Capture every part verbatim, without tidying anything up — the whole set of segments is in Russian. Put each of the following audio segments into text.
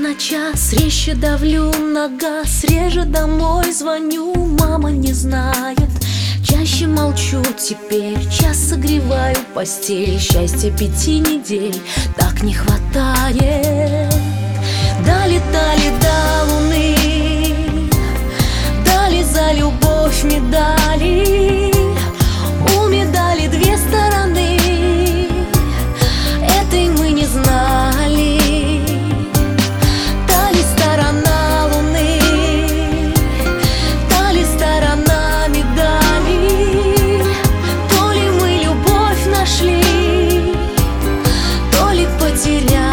на час, резче давлю на газ, реже домой звоню, мама не знает. Чаще молчу теперь, час согреваю постель. Счастья пяти недель так не хватает. Долетали до луны, дали за любовь медали. У медали две стороны, этой мы не знали. Та ли сторона луны, та ли сторона медали. То ли мы любовь нашли, то ли потеряли.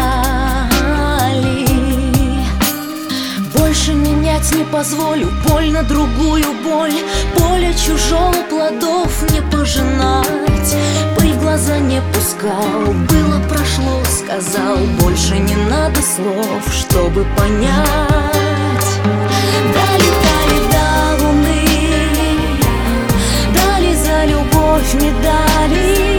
Больше менять не позволю, боль на другую боль. Поле чужого плодов не пожинать. Пыль в глаза не пускал, было прошло, сказал. Больше не надо слов, чтобы понять. Долетали до луны, дали за любовь медали.